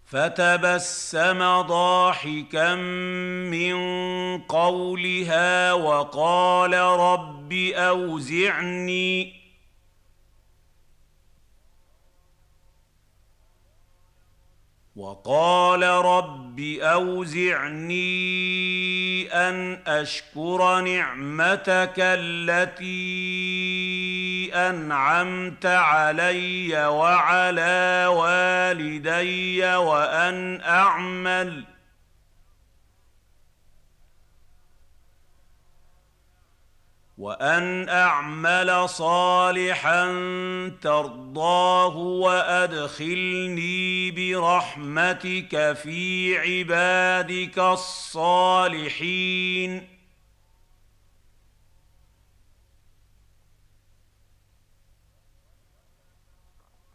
فتبسم ضاحكا من قولها وقال رب أوزعني أن أشكر نعمتك التي أنعمت علي وعلى والدي وأن أعمل صالحا ترضاه وأدخلني برحمتك في عبادك الصالحين.